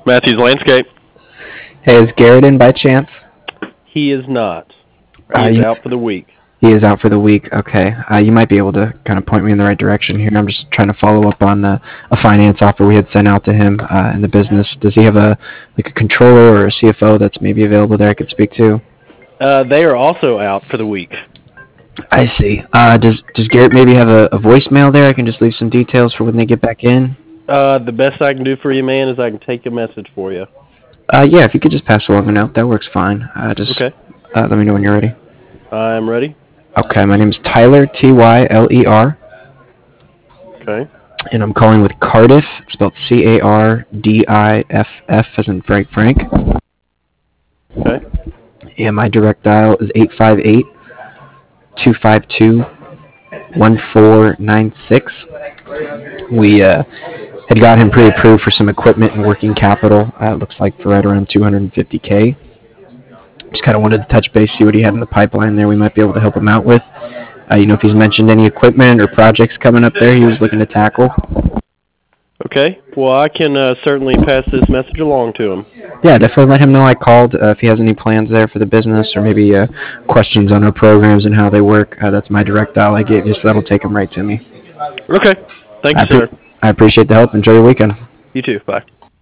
Matthews Landscape. Hey, is Garrett in by chance? He is not. He is out for the week. He is out for the week. Okay. You might be able to kind of point me in the right direction here. I'm just trying to follow up on a finance offer we had sent out to him in the business. Does he have a controller or a CFO that's maybe available there I could speak to? They are also out for the week. I see. Does Garrett maybe have a voicemail there? I can just leave some details for when they get back in. The best I can do for you, man, is I can take a message for you. Yeah, if you could just pass along a note, that works fine. Okay. Let me know when you're ready. I'm ready. Okay, my name is Tyler, Tyler. Okay. And I'm calling with Cardiff, spelled Cardiff, as in Frank. Okay. Yeah, my direct dial is 858-252-1496. We had got him pre-approved for some equipment and working capital. It looks like for right around $250K. Just kind of wanted to touch base, see what he had in the pipeline there we might be able to help him out with. If he's mentioned any equipment or projects coming up there he was looking to tackle. Okay. Well, I can certainly pass this message along to him. Yeah, definitely let him know I called. If he has any plans there for the business or maybe questions on our programs and how they work, that's my direct dial I gave you, so that'll take him right to me. Okay. Thank you, sir. I appreciate the help. Enjoy your weekend. You too. Bye.